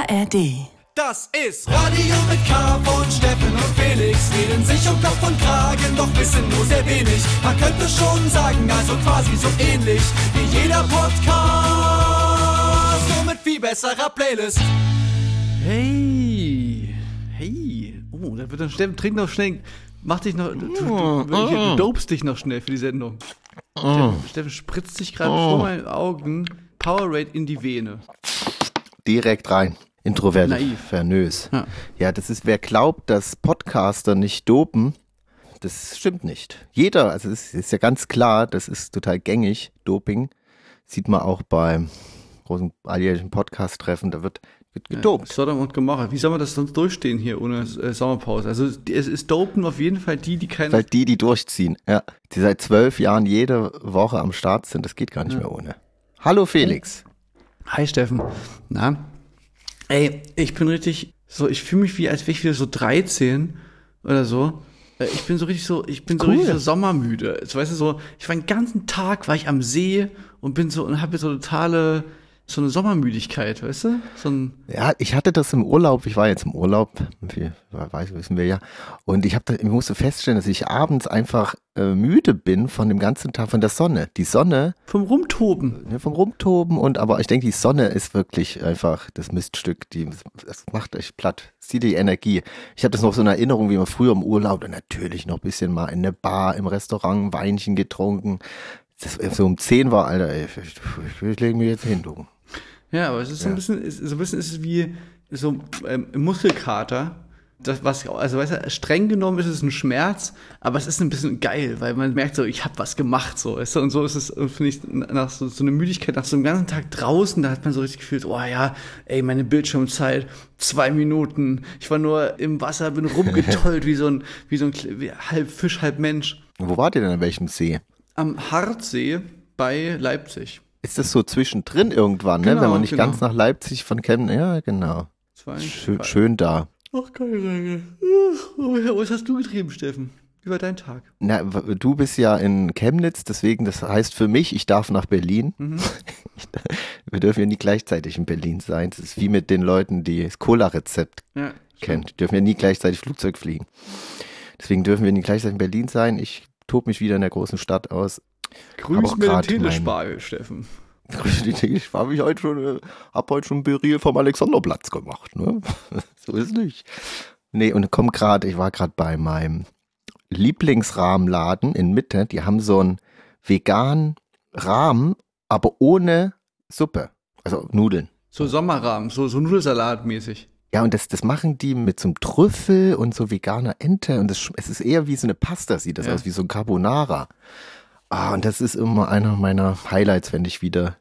ARD. Das ist Radio mit K von Steffen und Felix. Reden sich um Kopf und Kragen, doch wissen nur sehr wenig. Man könnte schon sagen, also quasi so ähnlich wie jeder Podcast, nur mit viel besserer Playlist. Hey. Oh, da wird dann Steffen, trink noch schnell. Mach dich noch, du dopest dich noch schnell für die Sendung. Steffen spritzt sich gerade vor meinen Augen Powerade in die Vene. Direkt rein. Introvertönös. Ja, das ist, wer glaubt, dass Podcaster nicht dopen, das stimmt nicht. Jeder, also es ist ja ganz klar, das ist total gängig, Doping. Sieht man auch beim großen alljährlichen Podcast-Treffen, da wird gedopt. Sodom und Gomorra. Wie soll man das sonst durchstehen hier ohne Sommerpause? Also es ist dopen auf jeden Fall die keine... Weil die durchziehen, ja. Die seit 12 Jahren jede Woche am Start sind, das geht gar nicht mehr ohne. Hallo Felix. Hi Steffen. Na? Ey, ich bin richtig so, ich fühle mich wie, als wäre ich wieder so 13 oder so. Ich bin so richtig so sommermüde. Weißt du, so, ich war den ganzen Tag, war ich am See und bin so, und habe so so eine Sommermüdigkeit, weißt du? Ja, ich hatte das im Urlaub, ich war jetzt im Urlaub, wissen wir ja, und ich musste feststellen, dass ich abends einfach müde bin von dem ganzen Tag, von der Sonne. Die Sonne. Vom Rumtoben. Ja, vom Rumtoben, aber ich denke, die Sonne ist wirklich einfach das Miststück, das macht euch platt, zieht die Energie. Ich habe das noch so in Erinnerung, wie man früher im Urlaub, und natürlich noch ein bisschen mal in der Bar, im Restaurant, ein Weinchen getrunken. Das so um 10 war, Alter, ich lege mich jetzt hin, du. Ja, aber es ist so ein bisschen ist es wie so Muskelkater. Das, also weißt du, streng genommen ist es ein Schmerz, aber es ist ein bisschen geil, weil man merkt so, ich habe was gemacht, so, weißt du? Und so ist es, finde ich, nach so einer Müdigkeit, nach so einem ganzen Tag draußen, da hat man so richtig gefühlt, oh ja, ey, meine Bildschirmzeit, 2 Minuten, ich war nur im Wasser, bin rumgetollt wie so ein halb Fisch, halb Mensch. Wo wart ihr denn, an welchem See? Am Hartsee bei Leipzig. Ist das so zwischendrin irgendwann, ne? Wenn man nicht ganz nach Leipzig von Chemnitz, ja, genau. Schön da. Ach, geil. Was hast du getrieben, Steffen? Wie war dein Tag? Na, du bist ja in Chemnitz, deswegen, das heißt für mich, ich darf nach Berlin. Mhm. Wir dürfen ja nie gleichzeitig in Berlin sein. Das ist wie mit den Leuten, die das Cola-Rezept kennen. Die dürfen ja nie gleichzeitig Flugzeug fliegen. Deswegen dürfen wir nie gleichzeitig in Berlin sein. Ich tobe mich wieder in der großen Stadt aus. Grüß mir den Telespargel, Steffen. Grüß den Telespargel. Ich hab heute schon Beril vom Alexanderplatz gemacht. Ne? So ist es nicht. Nee, und ich war gerade bei meinem Lieblingsrahmenladen in Mitte. Die haben so einen veganen Rahmen, aber ohne Suppe. Also Nudeln. So Sommerrahmen, so Nudelsalat-mäßig. Ja, und das machen die mit so einem Trüffel und so veganer Ente. Und es ist eher wie so eine Pasta, sieht das aus, wie so ein Carbonara. Und das ist immer einer meiner Highlights, wenn ich wieder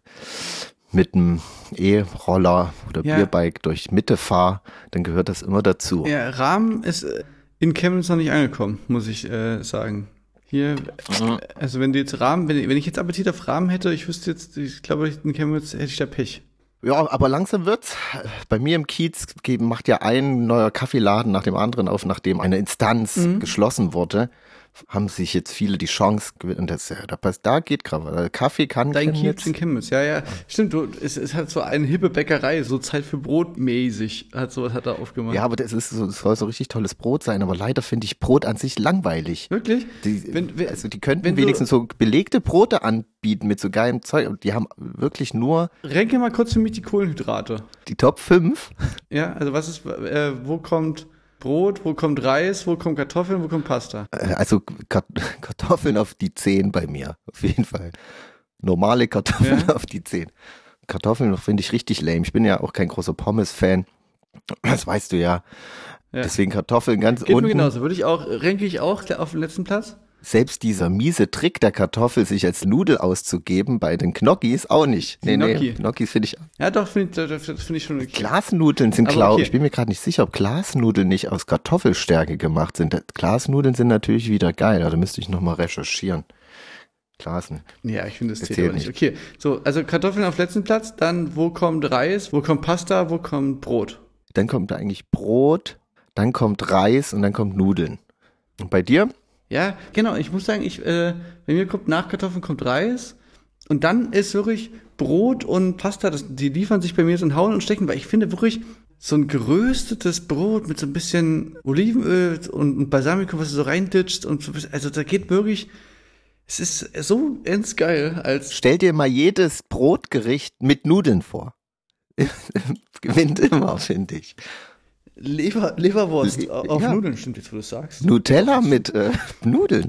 mit einem E-Roller oder Bierbike durch Mitte fahre, dann gehört das immer dazu. Ja, Rahmen ist in Chemnitz noch nicht angekommen, muss ich sagen. Hier, also wenn ich jetzt Appetit auf Rahmen hätte, ich glaube, in Chemnitz hätte ich da Pech. Ja, aber langsam wird's. Bei mir im Kiez macht ja ein neuer Kaffeeladen nach dem anderen auf, nachdem eine Instanz geschlossen wurde. Haben sich jetzt viele die Chance gewinnt. Da geht gerade. Kaffee kann Dein Kiez in Chemnitz, ja. Stimmt, es hat so eine hippe Bäckerei, so Zeit für Brot mäßig, hat er aufgemacht. Ja, aber das soll so richtig tolles Brot sein, aber leider finde ich Brot an sich langweilig. Wirklich? Die könnten wenigstens so belegte Brote anbieten mit so geilem Zeug und die haben wirklich nur... Renke mal kurz für mich die Kohlenhydrate. Die Top 5? Ja, also wo kommt Brot, wo kommt Reis, wo kommt Kartoffeln, wo kommt Pasta? Also Kartoffeln auf die 10 bei mir, auf jeden Fall. Normale Kartoffeln auf die 10. Kartoffeln finde ich richtig lame. Ich bin ja auch kein großer Pommes-Fan. Das weißt du ja. Deswegen Kartoffeln ganz Geht unten. Mir genauso. Renke ich auch auf den letzten Platz? Selbst dieser miese Trick der Kartoffel, sich als Nudel auszugeben, bei den Gnocchis auch nicht. Gnocchis finde ich... Ja doch, das finde ich schon okay. Glasnudeln sind, glaube ich, bin mir gerade nicht sicher, ob Glasnudeln nicht aus Kartoffelstärke gemacht sind. Glasnudeln sind natürlich wieder geil, da müsste ich nochmal recherchieren. Glasen. Ja, ich finde, das zählt aber nicht. Okay, so, also Kartoffeln auf letzten Platz, dann wo kommt Reis, wo kommt Pasta, wo kommt Brot? Dann kommt da eigentlich Brot, dann kommt Reis und dann kommt Nudeln. Und bei dir? Ja, genau. Ich muss sagen, bei mir kommt nach Kartoffeln kommt Reis und dann ist wirklich Brot und Pasta, die liefern sich bei mir so ein Hauen und Stechen, weil ich finde wirklich, so ein geröstetes Brot mit so ein bisschen Olivenöl und Balsamico, was du so reinditscht und so, also da geht wirklich, es ist so geil als. Stell dir mal jedes Brotgericht mit Nudeln vor. Gewinnt immer, finde ich. Leberwurst auf Nudeln, stimmt jetzt, wo du sagst. Nutella mit Nudeln.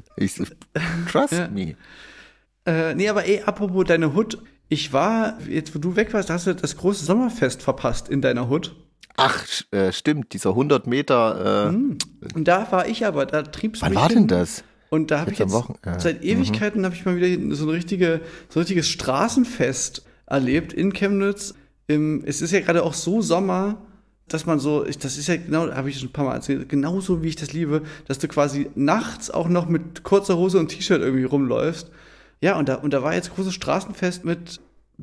Trust me. Nee, aber apropos deine Hut. Ich war, jetzt wo du weg warst, hast du das große Sommerfest verpasst in deiner Hut. Ach, stimmt, dieser 100 Meter. Und da war ich aber, da trieb's mich. Wann war denn das? Und da habe ich jetzt seit Ewigkeiten habe ich mal wieder so ein richtiges Straßenfest erlebt in Chemnitz. Es ist ja gerade auch so Sommer, dass man so, das ist ja genau, habe ich schon ein paar Mal erzählt, genauso wie ich das liebe, dass du quasi nachts auch noch mit kurzer Hose und T-Shirt irgendwie rumläufst. Ja, und da war jetzt großes Straßenfest mit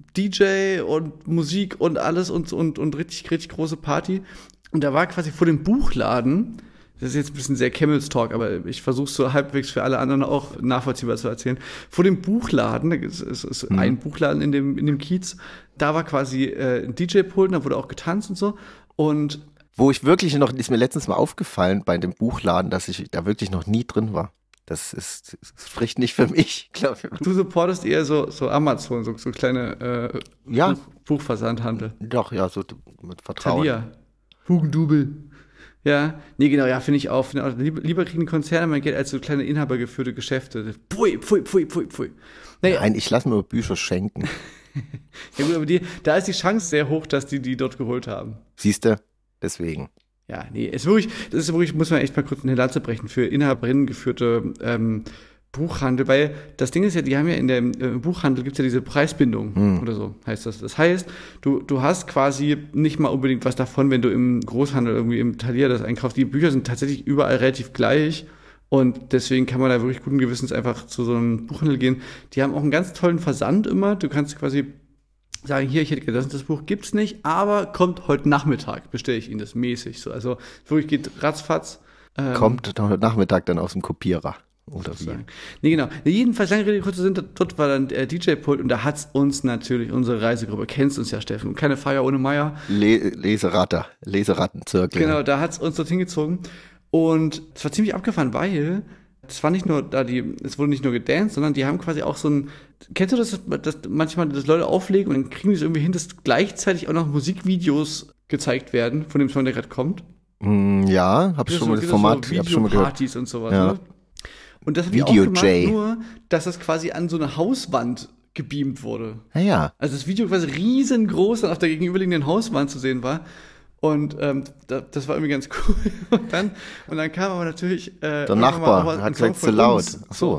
DJ und Musik und alles und richtig, richtig große Party. Und da war quasi vor dem Buchladen, das ist jetzt ein bisschen sehr Chemnitz-Talk, aber ich versuche es so halbwegs für alle anderen auch nachvollziehbar zu erzählen. Vor dem Buchladen, es ist ein Buchladen in dem Kiez, da war quasi ein DJ-Pult, da wurde auch getanzt und so. Und wo ich wirklich noch, ist mir letztens mal aufgefallen bei dem Buchladen, dass ich da wirklich noch nie drin war. Das spricht nicht für mich, glaube ich. Du supportest eher so Amazon, so kleine Buchversandhandel. Doch, ja, so mit Vertrauen. Thalia. Hugendubel. Ja, nee, genau, ja, finde ich auch. Lieber kriegen Konzerne mein Geld als so kleine inhabergeführte Geschäfte. Pfui. Naja. Nein, ich lasse mir Bücher schenken. Ja gut, aber da ist die Chance sehr hoch, dass die dort geholt haben. Siehst du? Deswegen. Ja, nee, das ist wirklich, muss man echt mal kurz eine Lanze brechen für Inhaberinnen geführte Buchhandel, weil das Ding ist ja, die haben ja in dem Buchhandel gibt's ja diese Preisbindung oder so, heißt das. Das heißt, du hast quasi nicht mal unbedingt was davon, wenn du im Großhandel irgendwie im Thalia das einkaufst. Die Bücher sind tatsächlich überall relativ gleich und deswegen kann man da wirklich guten Gewissens einfach zu so einem Buchhandel gehen. Die haben auch einen ganz tollen Versand immer. Du kannst quasi sagen, hier, ich hätte gedacht, das Buch gibt's nicht, aber kommt heute Nachmittag, bestelle ich Ihnen das mäßig. So, also wirklich geht ratzfatz. Kommt heute Nachmittag dann aus dem Kopierer. Oder wie? Nee, genau. Jedenfalls, lange Rede, kurzer Sinn, dort war dann der DJ-Pult und da hat's uns natürlich, unsere Reisegruppe, kennst uns ja, Steffen, keine Feier ohne Meier. Leserattenzirkel. Genau, da hat's uns dorthin gezogen und es war ziemlich abgefahren, weil es war nicht nur es wurde nicht nur gedanced, sondern die haben quasi auch so ein, kennst du das manchmal, dass Leute auflegen und dann kriegen die es irgendwie hin, dass gleichzeitig auch noch Musikvideos gezeigt werden, von dem Song, der gerade kommt? Ja, hab ich schon mal das Format, so hab schon mal gehört. Partys und sowas, ja. Ne? Und das haben die auch gemacht, nur, dass das quasi an so eine Hauswand gebeamt wurde. Ja. Also das Video quasi riesengroß dann auf der gegenüberliegenden Hauswand zu sehen war. Und das war irgendwie ganz cool. Und dann kam aber natürlich der Nachbar hat gesagt, zu laut. Ach so.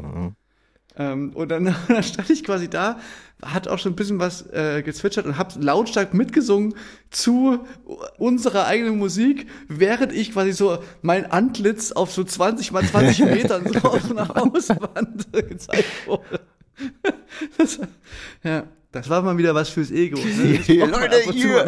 Und dann stand ich quasi da, hat auch schon ein bisschen was gezwitschert und hab lautstark mitgesungen zu unserer eigenen Musik, während ich quasi so mein Antlitz auf so 20 mal 20 Metern so auf einer Hauswand gezeigt wurde. Das war mal wieder was fürs Ego. Ne? Leute, hier!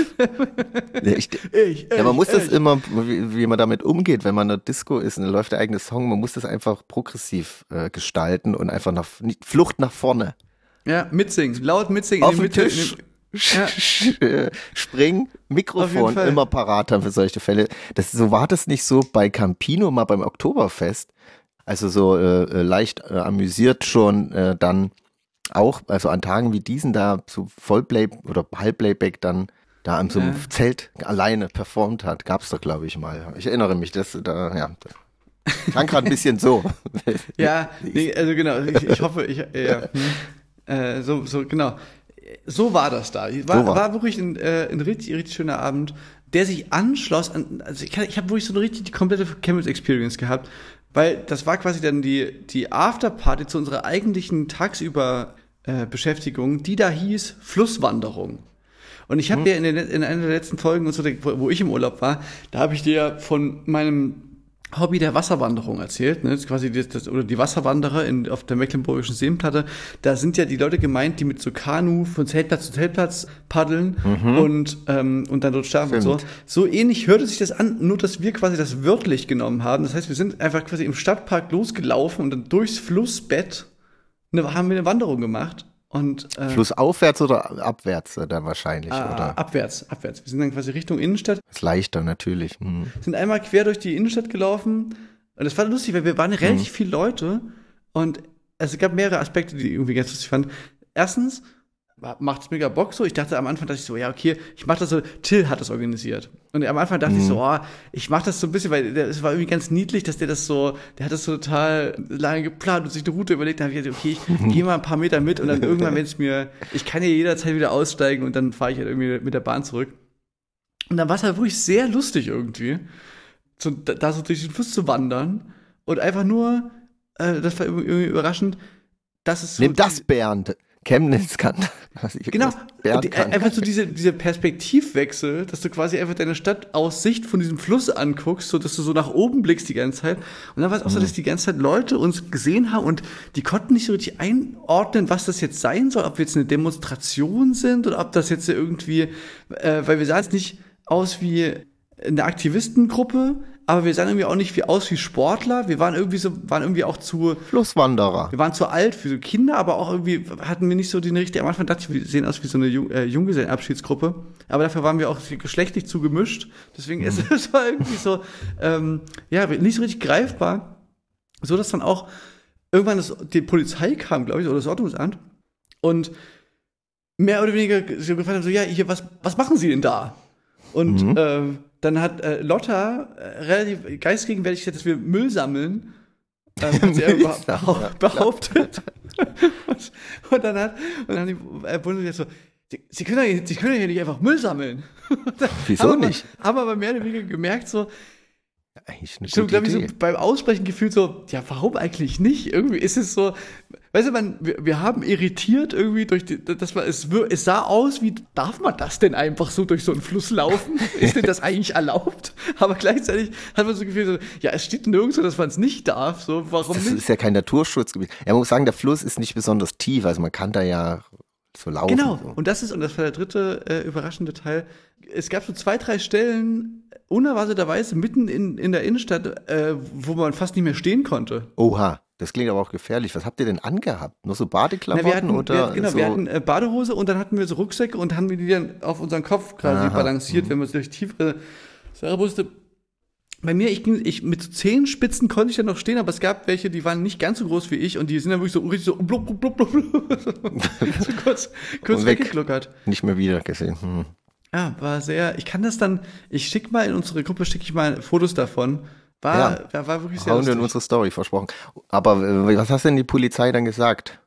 Man muss das immer, wie man damit umgeht, wenn man in der Disco ist und dann läuft der eigene Song, man muss das einfach progressiv gestalten und einfach Flucht nach vorne. Ja, mitsingen, laut mitsingen. Auf den Tisch springen, Mikrofon immer parat haben für solche Fälle. So war das nicht so bei Campino mal beim Oktoberfest. Also so leicht amüsiert schon dann auch, also an Tagen wie diesen da so Vollplay oder Halbplayback dann da an so einem Zelt alleine performt hat. Gab's doch, glaube ich, mal. Ich erinnere mich, das klang gerade ein bisschen so. Ja, nee, also genau, ich hoffe, so genau. So war das da. War wirklich ein richtig, richtig schöner Abend, der sich anschloss an, also ich habe wirklich so eine richtig die komplette Chemnitz-Experience gehabt, weil das war quasi dann die Afterparty zu unserer eigentlichen tagsüber Beschäftigung, die da hieß Flusswanderung. Und ich habe dir in einer der letzten Folgen, wo ich im Urlaub war, da habe ich dir von meinem Hobby der Wasserwanderung erzählt, ne? Das ist quasi oder die Wasserwanderer auf der Mecklenburgischen Seenplatte. Da sind ja die Leute gemeint, die mit so Kanu von Zeltplatz zu Zeltplatz paddeln und dann dort schlafen und so. So ähnlich hörte sich das an, nur dass wir quasi das wörtlich genommen haben. Das heißt, wir sind einfach quasi im Stadtpark losgelaufen und dann durchs Flussbett haben wir eine Wanderung gemacht. Und, Flussaufwärts oder abwärts dann wahrscheinlich, oder? Abwärts. Wir sind dann quasi Richtung Innenstadt. Ist leichter natürlich. Sind einmal quer durch die Innenstadt gelaufen. Und das war lustig, weil wir waren relativ viele Leute. Und es gab mehrere Aspekte, die ich irgendwie ganz lustig fand. Erstens macht's mega Bock so. Ich dachte am Anfang, ja, okay, ich mach das so. Till hat das organisiert. Und am Anfang dachte ich so, ich mach das so ein bisschen, weil es war irgendwie ganz niedlich, dass der hat das so total lange geplant und sich eine Route überlegt. Dann habe ich gedacht, okay, ich gehe mal ein paar Meter mit und dann irgendwann, ich kann ja jederzeit wieder aussteigen und dann fahre ich halt irgendwie mit der Bahn zurück. Und dann war es halt wirklich sehr lustig irgendwie, da so durch den Fluss zu wandern und einfach nur, das war irgendwie überraschend, dass es so. Nimm das, Bernd. Chemnitz kann. Genau. Einfach so diese Perspektivwechsel, dass du quasi einfach deine Stadt aus Sicht von diesem Fluss anguckst, so dass du so nach oben blickst die ganze Zeit. Und dann war es auch so, dass die ganze Zeit Leute uns gesehen haben und die konnten nicht so richtig einordnen, was das jetzt sein soll, ob wir jetzt eine Demonstration sind oder ob das jetzt irgendwie, weil wir sahen jetzt nicht aus wie eine Aktivistengruppe, aber wir sahen irgendwie auch nicht aus wie Sportler. Wir waren irgendwie auch zu Flusswanderer. Wir waren zu alt für so Kinder, aber auch irgendwie hatten wir nicht so den richtigen. Am Anfang dachte ich, wir sehen aus wie so eine Junggesellenabschiedsgruppe. Aber dafür waren wir auch geschlechtlich zu gemischt. Deswegen es war irgendwie so, nicht so richtig greifbar. So dass dann auch irgendwann die Polizei kam, glaube ich, oder das Ordnungsamt. Und mehr oder weniger so gefragt haben, so, ja, hier, was machen Sie denn da? Und dann hat Lotta relativ geistgegenwärtig gesagt, dass wir Müll sammeln. Hat sie behauptet. und dann haben die Bundeswehr so, Sie können ja hier nicht einfach Müll sammeln. Wieso nicht? Haben aber mehr oder weniger gemerkt, so, eigentlich eine schon, gute glaube ich, so Idee. beim Aussprechen gefühlt so, ja, warum eigentlich nicht? Irgendwie ist es so, weißt du, wir haben irritiert irgendwie es sah aus, wie darf man das denn einfach so durch so einen Fluss laufen? Ist denn das eigentlich erlaubt? Aber gleichzeitig hat man so gefühlt so, ja, es steht nirgendwo, dass man es nicht darf, so, warum Das nicht? ist ja kein Naturschutzgebiet. Ja, man muss sagen, der Fluss ist nicht besonders tief, also man kann da ja so laufen. Genau, So. und das war der dritte überraschende Teil. Es gab so 2, 3 Stellen, unerwarteterweise mitten in der Innenstadt, wo man fast nicht mehr stehen konnte. Oha, das klingt aber auch gefährlich. Was habt ihr denn angehabt? Nur so Badeklamotten wir hatten Badehose und dann hatten wir so Rucksäcke und haben wir die dann auf unseren Kopf quasi balanciert, wenn man es durch tiefere Sache musste. Bei mir, ich mit so Zehenspitzen konnte ich dann noch stehen, aber es gab welche, die waren nicht ganz so groß wie ich und die sind dann wirklich so richtig so blub, blub, blub, blub, so kurz weggekluckert. Nicht mehr wieder gesehen. Ja, war sehr, ich schicke mal in unsere Gruppe, Fotos davon. War wirklich sehr Hauen wir lustig. in unsere Story, versprochen. Aber was hast denn die Polizei dann gesagt?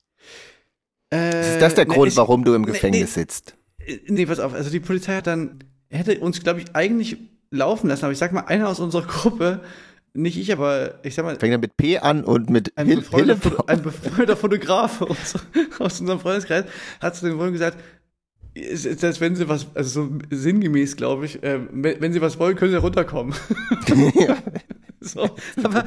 Ist das der Grund, warum du im Gefängnis sitzt? Nee, pass auf, also die Polizei hätte uns, glaube ich, eigentlich laufen lassen, aber ich sag mal, einer aus unserer Gruppe, nicht ich, aber ich sag mal, Fängt er mit P an und mit ein befreundeter Fotograf aus unserem Freundeskreis hat zu den Wollen gesagt, dass wenn sie was, also so sinngemäß, glaube ich, wenn sie was wollen, können sie runterkommen. Ja. So, aber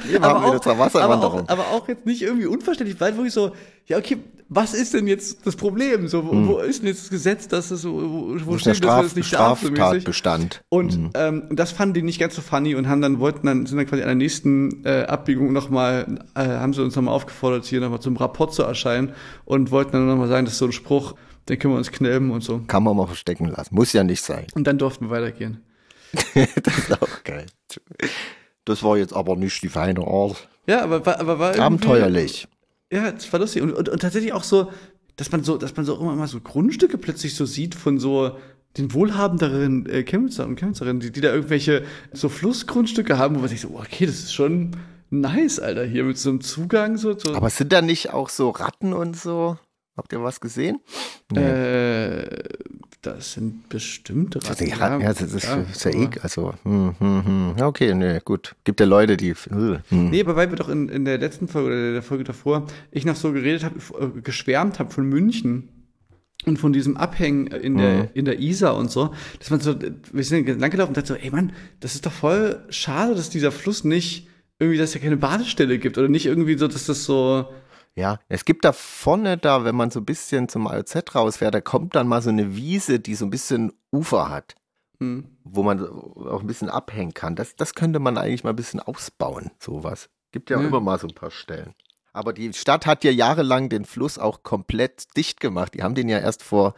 auch jetzt nicht irgendwie unverständlich, weil wirklich so, ja, okay, was ist denn jetzt das Problem? So, wo ist denn jetzt das Gesetz, dass es so, wo steht, dass man das nicht darf? Straftatbestand. Und das fanden die nicht ganz so funny und sind dann quasi an der nächsten Abbiegung nochmal, haben sie uns nochmal aufgefordert, hier nochmal zum Rapport zu erscheinen und wollten dann nochmal sagen, das ist so ein Spruch, den können wir uns knälben und so. Kann man mal verstecken lassen. Muss ja nicht sein. Und dann durften wir weitergehen. Das ist auch geil. Das war jetzt aber nicht die feine Art. Ja, aber war abenteuerlich. Ja, das war lustig. Und tatsächlich auch so, dass man so immer mal so Grundstücke plötzlich so sieht von so den wohlhabenderen Chemnitzer und Chemnitzerinnen, die da irgendwelche so Flussgrundstücke haben, wo man sich so, okay, das ist schon nice, Alter, hier mit so einem Zugang. So. Aber sind da nicht auch so Ratten und so? Habt ihr was gesehen? Nee. Das sind bestimmte Ratten. Ja, das ist ja also. Ja, okay, nee, gut. Gibt ja Leute, die. Nee, aber weil wir doch in der letzten Folge oder der Folge davor ich noch so geschwärmt habe von München und von diesem Abhängen in der Isar und so, dass man so, wir sind langgelaufen und dachte so, ey Mann, das ist doch voll schade, dass dieser Fluss nicht irgendwie, dass es ja keine Badestelle gibt oder nicht irgendwie so, dass das so. Ja, es gibt da vorne, wenn man so ein bisschen zum AOZ rausfährt, da kommt dann mal so eine Wiese, die so ein bisschen Ufer hat, wo man auch ein bisschen abhängen kann. Das könnte man eigentlich mal ein bisschen ausbauen, sowas. Gibt ja auch immer mal so ein paar Stellen. Aber die Stadt hat ja jahrelang den Fluss auch komplett dicht gemacht. Die haben den ja erst vor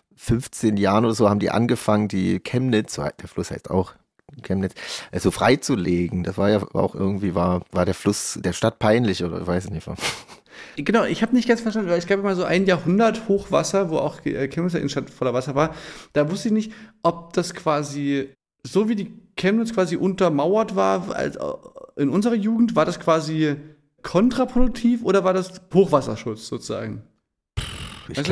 15 Jahren oder so haben die angefangen, die Chemnitz, so der Fluss heißt auch Chemnitz, also freizulegen. Das war ja auch irgendwie, war der Fluss der Stadt peinlich oder weiß ich nicht. Genau, ich habe nicht ganz verstanden, weil es gab immer so ein Jahrhundert Hochwasser, wo auch Chemnitz Innenstadt voller Wasser war. Da wusste ich nicht, ob das quasi, so wie die Chemnitz quasi untermauert war, als in unserer Jugend, war das quasi kontraproduktiv oder war das Hochwasserschutz sozusagen? Ich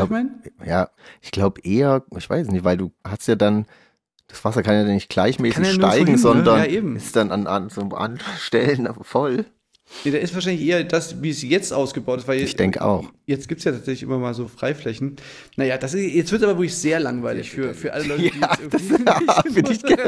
glaube eher, ich weiß nicht, weil du hast ja dann, das Wasser kann ja nicht gleichmäßig steigen, sondern ist dann an so Stellen voll. Nee, da ist wahrscheinlich eher das, wie es jetzt ausgebaut ist. Weil ich denke auch. Jetzt gibt es ja tatsächlich immer mal so Freiflächen. Naja, jetzt wird es aber wirklich sehr langweilig für alle Leute, die ja, jetzt irgendwie das für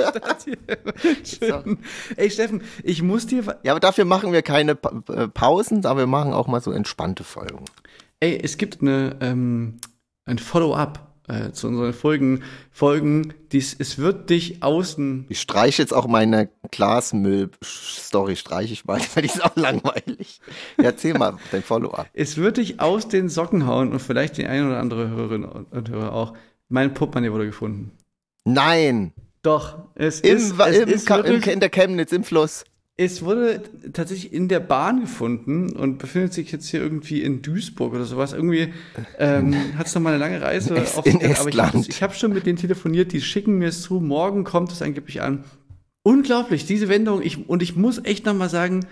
dich schön. Ey, Steffen, ich muss dir... Ja, aber dafür machen wir keine Pausen, aber wir machen auch mal so entspannte Folgen. Ey, es gibt ein Follow-up zu unseren Folgen, es wird dich außen... Ich streiche jetzt auch meine Glasmüll-Story, streiche ich mal, weil die ist auch langweilig. Erzähl mal dein Follow-up. Es wird dich aus den Socken hauen und vielleicht die ein oder andere Hörerin und Hörer auch. Mein Portemonnaie wurde gefunden. Nein! Doch, in der Chemnitz, im Fluss. Es wurde tatsächlich in der Bahn gefunden und befindet sich jetzt hier irgendwie in Duisburg oder sowas. Irgendwie hat es noch mal eine lange Reise auf in Estland. Aber ich hab schon mit denen telefoniert, die schicken mir es zu. Morgen kommt es angeblich an. Unglaublich, diese Wendung. Ich muss echt noch mal sagen,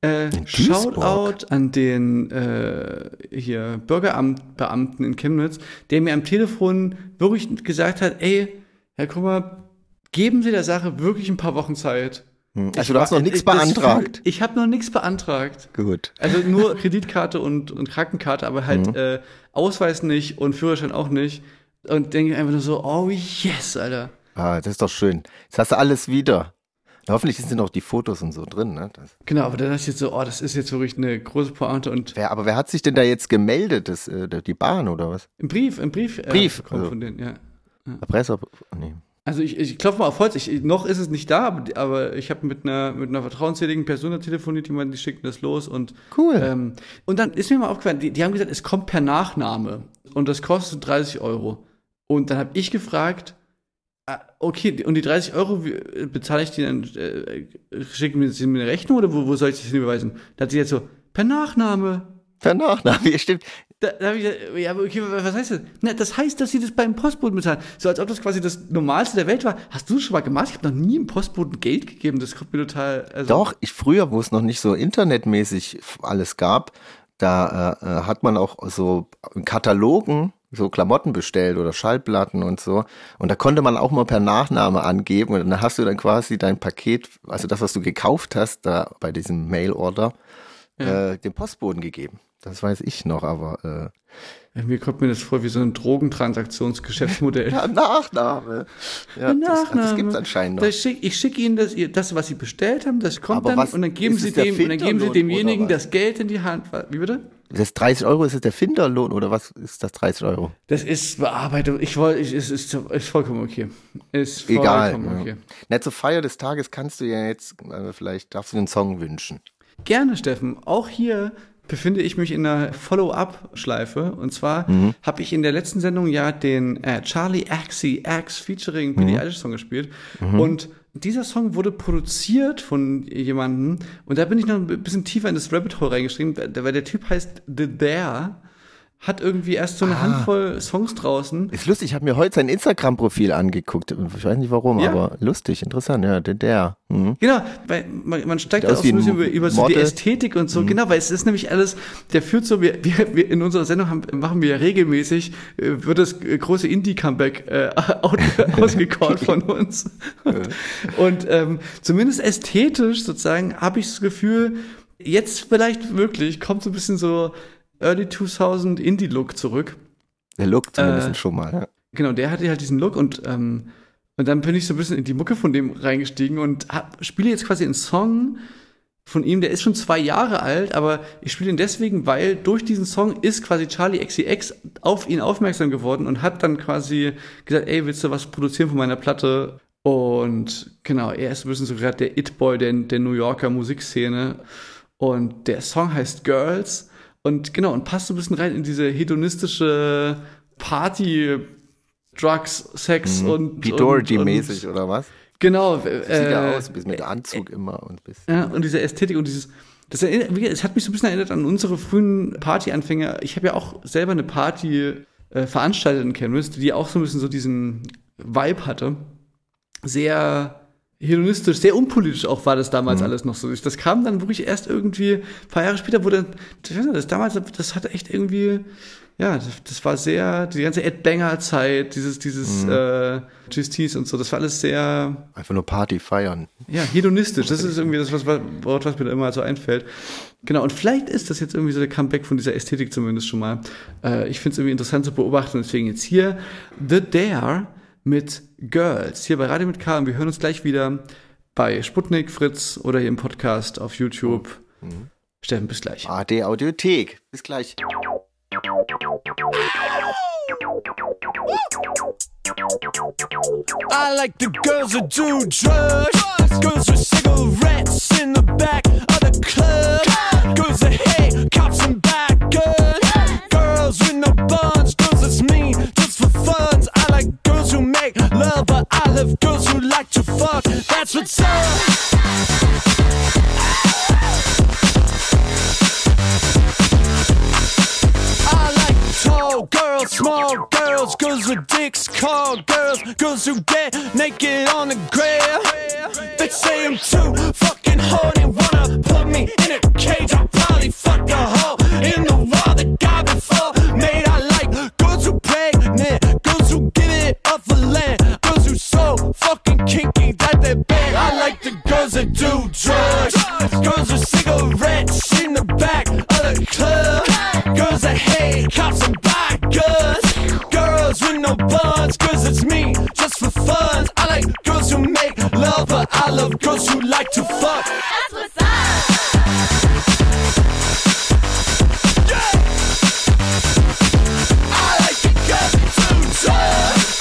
Shoutout an den hier Bürgeramtbeamten in Chemnitz, der mir am Telefon wirklich gesagt hat, ey, Herr Kummer, geben Sie der Sache wirklich ein paar Wochen Zeit. Also du hast noch nichts beantragt? Ich habe noch nichts beantragt. Gut. Also nur Kreditkarte und Krankenkarte, aber halt Ausweis nicht und Führerschein auch nicht. Und denke einfach nur so, oh yes, Alter. Ah, das ist doch schön. Jetzt hast du alles wieder. Hoffentlich sind noch die Fotos und so drin, ne? Genau, aber dann dachte ich jetzt so, das ist jetzt wirklich eine große Pointe. Aber wer hat sich denn da jetzt gemeldet? Die Bahn oder was? Im Brief. Brief. Also. Von denen, ja. Nee. Also ich klopfe mal auf Holz, noch ist es nicht da, aber ich habe mit einer vertrauensseligen Person da telefoniert, die schicken das los und cool. Und dann ist mir mal aufgefallen, die haben gesagt, es kommt per Nachname und das kostet 30 €. Und dann habe ich gefragt, okay, und die 30 € bezahle ich die dann, schicken mir eine Rechnung oder wo soll ich das hinüberweisen? Da hat sie jetzt so, per Nachname. Per Nachname, ja, stimmt. Da habe ich gesagt, ja, aber okay, was heißt das? Na, das heißt, dass sie das beim Postboten bezahlen. So als ob das quasi das Normalste der Welt war. Hast du das schon mal gemacht? Ich habe noch nie einem Postboten Geld gegeben. Das kommt mir total... Doch, früher, wo es noch nicht so internetmäßig alles gab, da hat man auch so Katalogen, so Klamotten bestellt oder Schallplatten und so. Und da konnte man auch mal per Nachname angeben. Und dann hast du dann quasi dein Paket, also das, was du gekauft hast, da bei diesem Mail-Order, dem Postboten gegeben. Das weiß ich noch, aber mir kommt mir das vor wie so ein Drogentransaktionsgeschäftsmodell. Ja, Nachname. Ja, Nachname. Das gibt es anscheinend noch. Ich schicke Ihnen das, was Sie bestellt haben, das kommt aber dann und dann geben Sie demjenigen das Geld in die Hand. Wie bitte? Das 30 €, ist das der Finderlohn oder was ist das 30 €? Das ist Bearbeitung. Es ist vollkommen okay. Egal. Okay. Na, zur Feier des Tages kannst du ja jetzt, vielleicht darfst du den Song wünschen. Gerne, Steffen. Auch hier befinde ich mich in einer Follow-up-Schleife. Und zwar habe ich in der letzten Sendung ja den Charlie XCX featuring Billie Eilish Song gespielt. Und dieser Song wurde produziert von jemandem. Und da bin ich noch ein bisschen tiefer in das Rabbit Hole reingestiegen, weil der Typ heißt The Dare. Hat irgendwie erst so eine Handvoll Songs draußen. Ist lustig, ich habe mir heute sein Instagram-Profil angeguckt. Ich weiß nicht warum, aber lustig, interessant, ja, der. Genau, weil man steigt da auch so ein bisschen über so die Ästhetik und so, genau, weil es ist nämlich alles, der führt so, wir in unserer Sendung machen wir ja regelmäßig, wird das große Indie-Comeback ausgecallt von uns. Und zumindest ästhetisch sozusagen habe ich das Gefühl, jetzt vielleicht wirklich kommt so ein bisschen so Early 2000 Indie-Look zurück. Der Look zumindest schon mal, ja. Genau, der hatte halt diesen Look und dann bin ich so ein bisschen in die Mucke von dem reingestiegen und spiele jetzt quasi einen Song von ihm, der ist schon 2 Jahre alt, aber ich spiele ihn deswegen, weil durch diesen Song ist quasi Charlie XCX auf ihn aufmerksam geworden und hat dann quasi gesagt, ey, willst du was produzieren von meiner Platte? Und genau, er ist ein bisschen so gerade der It-Boy der New Yorker Musikszene und der Song heißt Girls. Und genau, und passt so ein bisschen rein in diese hedonistische Party, Drugs, Sex und Wie Doherty-mäßig oder was? Genau. Sieht ja aus, bis mit Anzug immer und bis. Ja, und diese Ästhetik und dieses, es hat mich so ein bisschen erinnert an unsere frühen Partyanfänge. Ich habe ja auch selber eine Party veranstaltet in Chemnitz, die auch so ein bisschen so diesen Vibe hatte. Sehr hedonistisch, sehr unpolitisch auch war das damals alles noch so. Das kam dann wirklich erst irgendwie ein paar Jahre später, wo dann, das hatte echt irgendwie, ja, das war sehr, die ganze Ed Banger-Zeit, dieses Justice und so, das war alles sehr... Einfach nur Party feiern. Ja, hedonistisch, das ist irgendwie das Wort, was mir da immer so einfällt. Genau, und vielleicht ist das jetzt irgendwie so der Comeback von dieser Ästhetik zumindest schon mal. Ich finde es irgendwie interessant zu beobachten, deswegen jetzt hier The Dare mit Girls, hier bei Radio mit K. Und wir hören uns gleich wieder bei Sputnik, Fritz oder hier im Podcast auf YouTube. Steffen, bis gleich. AD Audiothek, bis gleich. I like the girls that do drugs, girls with cigarettes in the back of the club, girls that hate cops and bad girls, girls with no buns, girls that's mean just for fun. I like girls who make love, but I love girls who like to fuck. That's what's up. Tall girls, small girls, girls with dicks, call girls, girls who get naked on the grill. They say I'm too fucking horny, wanna put me in a cage. I'll probably fuck a hole in the wall that got before made. I like girls who pregnant, girls who give it up for land, girls who so fucking kinky that they beg. I like the girls that do drugs, girls with cigarettes in the back of the club, girls that hate cops and buy guns, girls with no buns, cause it's me, just for fun. I like girls who make love, but I love girls who like to fuck. That's what's up. Yeah. I like the girls that do drugs.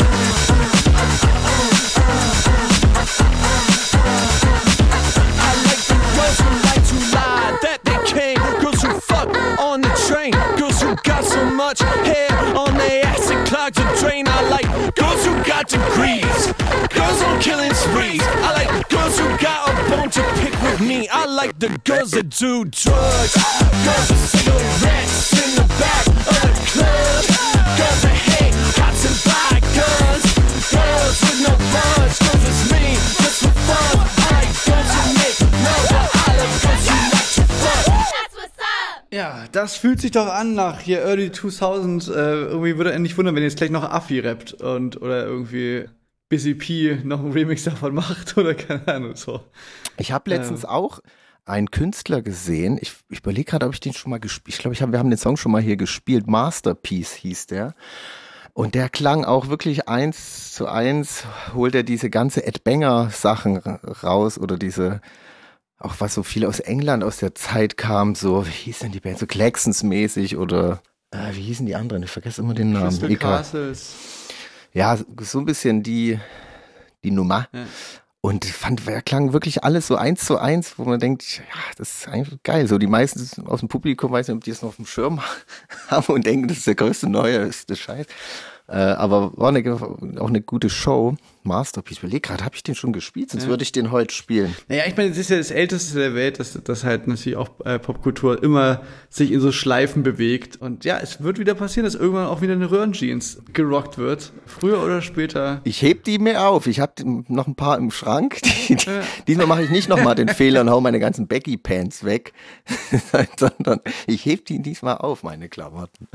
I like the girls who like to lie, that they came, girls who fuck on the train, girls who got so much hair on their ass it clogs a drain. I like girls who got degrees, girls on killing sprees. I like girls who got a bone to pick with me. I like the girls that do drugs, girls with cigarettes in the back of the club, girls that hate cops and buy guns, girls with no buns, girls with me just for fun. I like girls who make love, but I love girls who like to fuck. That's what's up. Ja, das fühlt sich doch an nach hier Early 2000. Irgendwie würde er nicht wundern, wenn jetzt gleich noch Affi rappt oder irgendwie Busy P noch einen Remix davon macht oder keine Ahnung so. Ich habe letztens auch einen Künstler gesehen. Ich überlege gerade, ob ich den schon mal gespielt. Ich glaube, wir haben den Song schon mal hier gespielt. Masterpiece hieß der. Und der klang auch wirklich 1:1. Holt er diese ganze Ed Banger Sachen raus oder diese, auch was so viel aus England aus der Zeit kam, so, wie hieß denn die Band, so Claxons-mäßig oder, wie hießen die anderen? Ich vergesse immer den Namen. Crystal Castles. Ja, so ein bisschen die Nummer. Ja. Und klang wirklich alles so 1:1, wo man denkt, ja, das ist eigentlich geil. So die meisten aus dem Publikum, weiß nicht, ob die es noch auf dem Schirm haben und denken, das ist der größte neueste Scheiß. Aber war auch eine gute Show. Masterpiece. Ich überlege gerade, habe ich den schon gespielt? Sonst würde ich den heute spielen. Naja, ich meine, es ist ja das Älteste der Welt, dass halt natürlich auch Popkultur immer sich in so Schleifen bewegt. Und ja, es wird wieder passieren, dass irgendwann auch wieder eine Röhrenjeans gerockt wird. Früher oder später. Ich heb die mir auf. Ich habe noch ein paar im Schrank. Diesmal mache ich nicht nochmal den Fehler und hau meine ganzen Baggy-Pants weg, sondern ich heb die diesmal auf, meine Klamotten.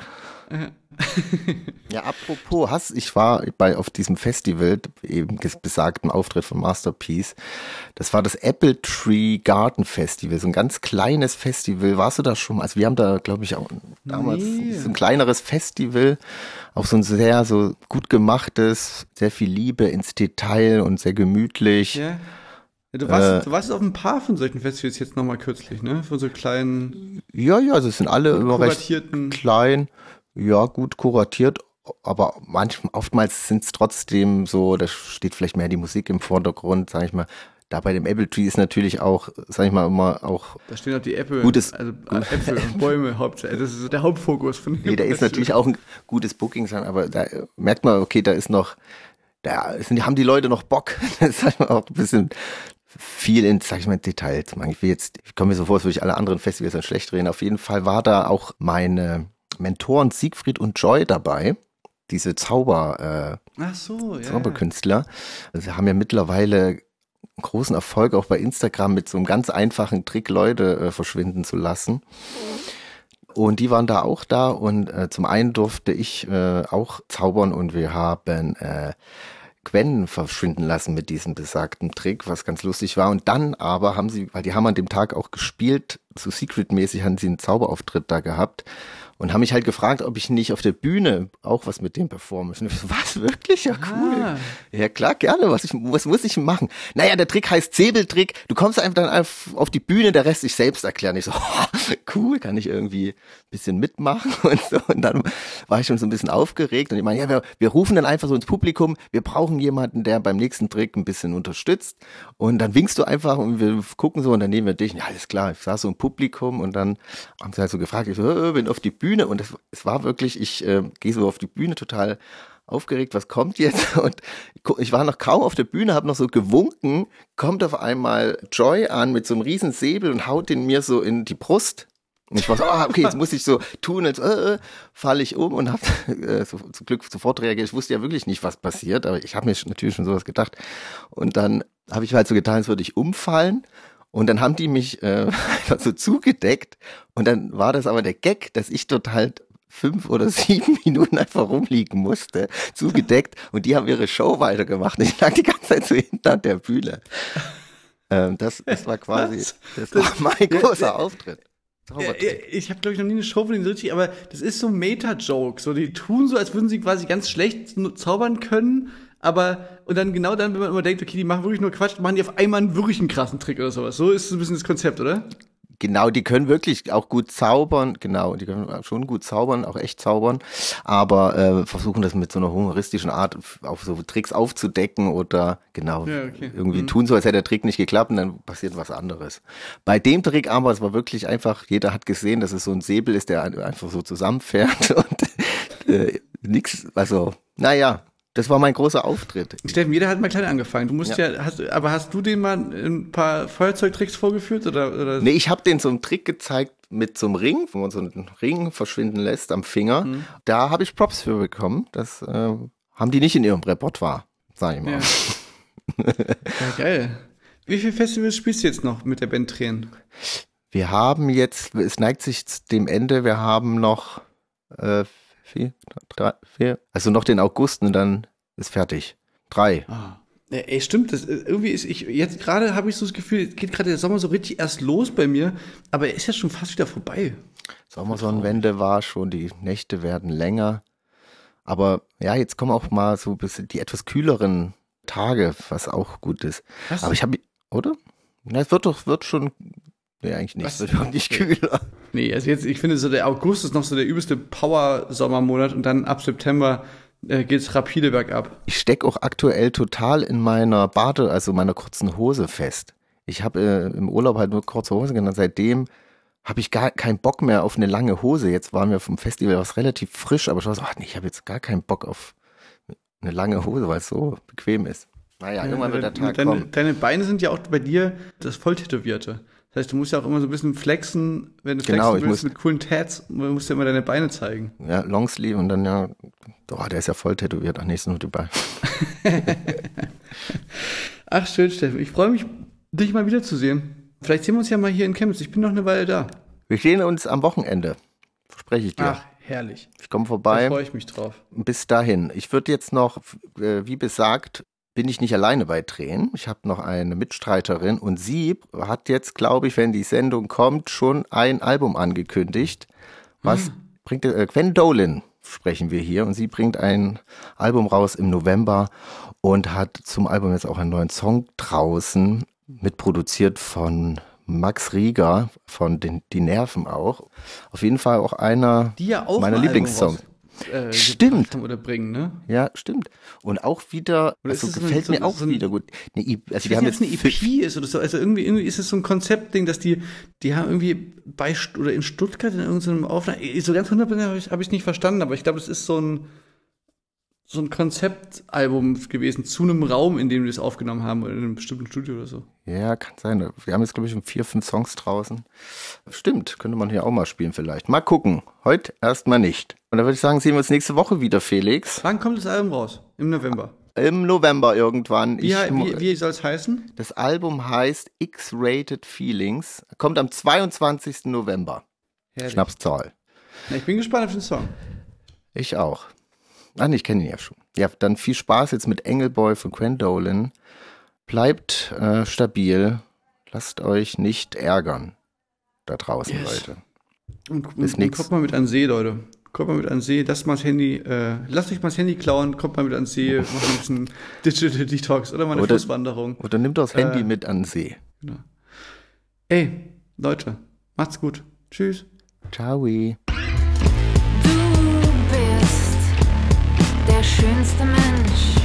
Ja, apropos, ich war auf diesem Festival, eben besagten Auftritt von Masterpiece. Das war das Apple Tree Garden Festival, so ein ganz kleines Festival. Warst du da schon mal? Also wir haben da, glaube ich, auch damals so ein kleineres Festival, auch so ein sehr so gut gemachtes, sehr viel Liebe ins Detail und sehr gemütlich. Ja. Du warst auf ein paar von solchen Festivals jetzt nochmal kürzlich, ne? Von so kleinen. Ja, also es sind alle immer recht klein. Ja, gut kuratiert, aber oftmals sind es trotzdem so, da steht vielleicht mehr die Musik im Vordergrund, sag ich mal, da bei dem Apple Tree ist natürlich auch, sag ich mal, immer auch Da stehen auch die Äpfel, Äpfel und Bäume, Hauptsache. Das ist der Hauptfokus von dem. Nee, da ist natürlich auch ein gutes Booking sein, aber da merkt man, okay, haben die Leute noch Bock. Das ist halt auch ein bisschen viel sag ich mal, Details. Ich komme mir so vor, als würde ich alle anderen Festivals dann schlecht reden. Auf jeden Fall war da auch meine Mentoren Siegfried und Joy dabei. Diese Zauberkünstler. Also sie haben ja mittlerweile großen Erfolg auch bei Instagram mit so einem ganz einfachen Trick Leute verschwinden zu lassen. Und die waren da auch da und zum einen durfte ich auch zaubern und wir haben Gwen verschwinden lassen mit diesem besagten Trick, was ganz lustig war. Und dann aber weil die haben an dem Tag auch gespielt, so Secret-mäßig hatten sie einen Zauberauftritt da gehabt. Und haben mich halt gefragt, ob ich nicht auf der Bühne auch was mit dem performen muss. Und ich so, was, wirklich? Ja, cool. Ja, klar, gerne. Was muss ich machen? Naja, der Trick heißt Säbeltrick. Du kommst einfach dann auf die Bühne, der Rest ich selbst erklären. Ich so, cool, kann ich irgendwie ein bisschen mitmachen und so. Und dann war ich schon so ein bisschen aufgeregt. Und ich meine, ja, wir rufen dann einfach so ins Publikum, wir brauchen jemanden, der beim nächsten Trick ein bisschen unterstützt. Und dann winkst du einfach und wir gucken so und dann nehmen wir dich. Ja, alles klar. Ich saß so im Publikum und dann haben sie halt so gefragt, ich so, bin auf die Bühne und es war wirklich, ich gehe so auf die Bühne total aufgeregt, was kommt jetzt? Und ich war noch kaum auf der Bühne, habe noch so gewunken, kommt auf einmal Joy an mit so einem riesen Säbel und haut den mir so in die Brust. Und ich war so, okay, jetzt muss ich so tun, als falle ich um und habe zum Glück sofort reagiert. Ich wusste ja wirklich nicht, was passiert, aber ich habe mir natürlich schon sowas gedacht. Und dann habe ich halt so getan, als würde ich umfallen. Und dann haben die mich einfach so zugedeckt und dann war das aber der Gag, dass ich dort halt 5 oder 7 Minuten einfach rumliegen musste, zugedeckt und die haben ihre Show weitergemacht. Ich lag die ganze Zeit so hinter der Bühne. Das war quasi, das war mein großer Auftritt. Ich habe, glaube ich, noch nie eine Show von denen so richtig, aber das ist so ein Meta-Joke. So, die tun so, als würden sie quasi ganz schlecht zaubern können, und dann genau dann, wenn man immer denkt, okay, die machen wirklich nur Quatsch, machen die auf einmal einen wirklich einen krassen Trick oder sowas. So ist so ein bisschen das Konzept, oder? Genau, die können wirklich auch gut zaubern, genau, die können schon gut zaubern, auch echt zaubern, aber versuchen das mit so einer humoristischen Art auf so Tricks aufzudecken oder genau, irgendwie tun so, als hätte der Trick nicht geklappt und dann passiert was anderes. Bei dem Trick aber, es war wirklich einfach, jeder hat gesehen, dass es so ein Säbel ist, der einfach so zusammenfährt und nix, also, naja. Das war mein großer Auftritt. Steffen, jeder hat mal klein angefangen. Du musst aber hast du denen mal ein paar Feuerzeugtricks vorgeführt oder? Nee, ich habe denen so einen Trick gezeigt mit so einem Ring, wo man so einen Ring verschwinden lässt am Finger. Da habe ich Props für bekommen. Das haben die nicht in ihrem Repertoire, sag ich mal. Ja, geil. Wie viele Festivals spielst du jetzt noch mit der Band Tränen? Wir haben jetzt, es neigt sich dem Ende, wir haben noch 4, also noch den August und dann ist fertig. 3. Ey, stimmt, jetzt gerade habe ich so das Gefühl, geht gerade der Sommer so richtig erst los bei mir, aber er ist ja schon fast wieder vorbei. Sommersonnenwende war schon, die Nächte werden länger, aber ja, jetzt kommen auch mal so ein bisschen die etwas kühleren Tage, was auch gut ist. Was? Aber oder? Na, es wird schon, nee, eigentlich nicht, es wird auch nicht kühler. Nee, also jetzt, ich finde so der August ist noch so der übelste Power-Sommermonat und dann ab September geht's rapide bergab. Ich stecke auch aktuell total in meiner also meiner kurzen Hose fest. Ich habe im Urlaub halt nur kurze Hose genannt. Seitdem habe ich gar keinen Bock mehr auf eine lange Hose. Jetzt waren wir vom Festival was relativ frisch, aber ich war so, ich habe jetzt gar keinen Bock auf eine lange Hose, weil es so bequem ist. Naja, irgendwann wird der Tag kommen. Deine Beine sind ja auch bei dir das Volltätowierte. Das heißt, du musst ja auch immer so ein bisschen flexen, wenn du flexen willst mit coolen Tats, musst du ja immer deine Beine zeigen. Ja, Longsleeve und dann der ist ja voll tätowiert, ach, nächstes nur die Beine. Ach, schön, Steffen. Ich freue mich, dich mal wiederzusehen. Vielleicht sehen wir uns ja mal hier in Chemnitz. Ich bin noch eine Weile da. Wir sehen uns am Wochenende. Verspreche ich dir. Ach, herrlich. Ich komme vorbei. Da freue ich mich drauf. Bis dahin. Ich würde jetzt noch, wie besagt, bin ich nicht alleine bei Tränen. Ich habe noch eine Mitstreiterin und sie hat jetzt, glaube ich, wenn die Sendung kommt, schon ein Album angekündigt. Was bringt Gwen Dolan sprechen wir hier und sie bringt ein Album raus im November und hat zum Album jetzt auch einen neuen Song draußen, mitproduziert von Max Rieger von Die Nerven auch. Auf jeden Fall auch einer meiner Lieblingssongs. Stimmt. Oder bringen, ne? Ja, stimmt. Und auch wieder, Oder also ist es gefällt mir auch wieder gut. Also die haben jetzt eine EP ist oder so. Also irgendwie ist es so ein Konzeptding, dass die haben irgendwie oder in Stuttgart in irgendeinem Aufnahme, so ganz 100% habe ich nicht verstanden, aber ich glaube, das ist so ein Konzeptalbum gewesen zu einem Raum, in dem wir das aufgenommen haben oder in einem bestimmten Studio oder so. Ja, kann sein. Wir haben jetzt, glaube ich, schon 4, 5 Songs draußen. Stimmt, könnte man hier auch mal spielen vielleicht. Mal gucken. Heute erstmal nicht. Und dann würde ich sagen, sehen wir uns nächste Woche wieder, Felix. Wann kommt das Album raus? Im November. Im November irgendwann. Wie soll es heißen? Das Album heißt X-Rated Feelings. Kommt am 22. November. Herrlich. Schnapszahl. Na, ich bin gespannt auf den Song. Ich auch. Ich kenne ihn ja schon. Ja, dann viel Spaß jetzt mit Engelboy von Gwendolen. Bleibt stabil. Lasst euch nicht ärgern. Da draußen, Leute. Und nix. kommt mal mit an See, Leute. Kommt mal mit an See. Lasst euch mal das Handy klauen. Kommt mal mit an See. Macht ein bisschen Digital Detox oder mal eine Flusswanderung. Oder nimmt das Handy mit an See. Genau. Ey, Leute. Macht's gut. Tschüss. Ciao. Der schönste Mensch